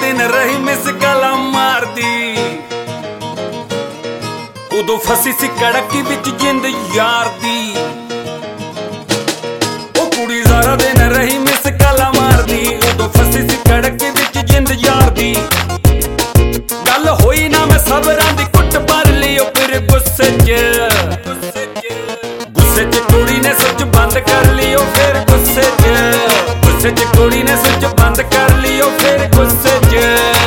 दिन रही मिस गला मारदी उदों फसी सी कड़की विच जिंद यार दी ओ कुड़ी सारा दिन रही मिस गला मारदी उदों फसी सी कड़की विच जिंद यार दी गल होई ना मैं सबरां दी कुट भर लियो फिर गुस्से च कुड़ी ने सुच बंद कर लियो फिर गुस्से च कुड़ी ने सुच बंद कर लियो फिर गुस्से च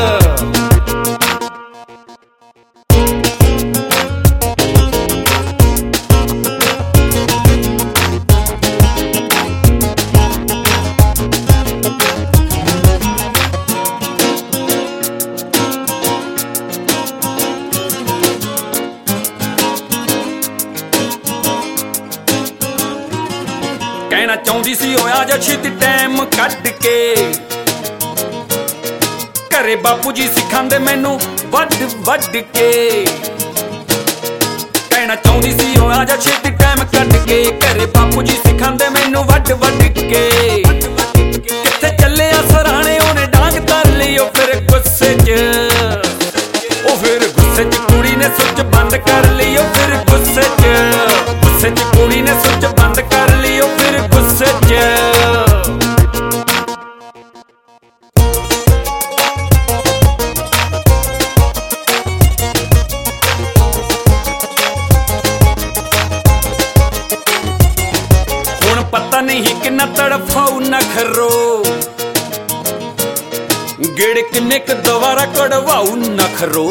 कहना चाहती सी होया जा छेती टाइम कट के घरे बापू जी सिखांदे मैनू वड वड के कहना चाहती सी होया जा छेती टाइम कट के घरे बापू जी सिखांदे मैनू वड वड के किथे चले आ सराणे ओने डांग धर लियो फिर गुस्से च कुड़ी ने सुच बंद कर लियो फिर गुस्से च कुड़ी ने सुच बंद कर लियो फिर गुस्से च हुण पता नहीं किन्ना तड़फाऊ नखरो गेड़ किन्ने क दोबारा कड़वाऊ नखरो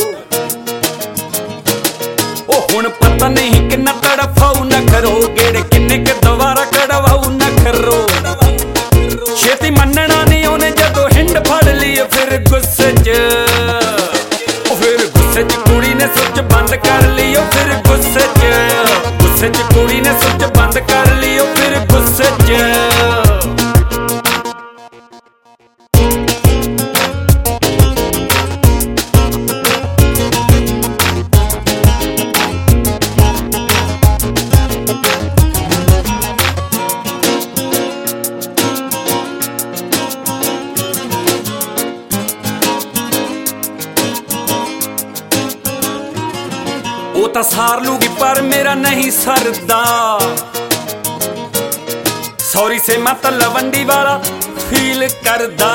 हुण पता नहीं किन्ना तड़फाऊ नखरो गेड़ किन्ने के दोबारा कड़वाऊ नखरो छेती मनना नहीं ओने जदों हिंड फड़ ली फिर गुस्से च कुड़ी ने सुच बंद कर लियो फिर गुस्से च कुड़ी ने सुच बंद कर लियो फिर गुस्से च वो तो सार लूगी पर मेरा नहीं सरदा सॉरी से मत लवंडी वाला फील करदा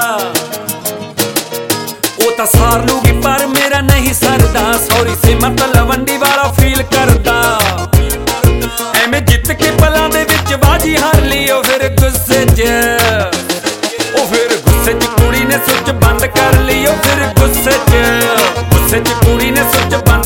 वो तो सार लूगी पर मेरा नहीं सरदा सॉरी से मत लवंडी वाला फील करदा एवें जित के पलां दे विच बाजी हार लियो फिर गुस्से च कुड़ी ने सुच बंद कर लियो फिर गुस्से च कुड़ी ने सुच बंद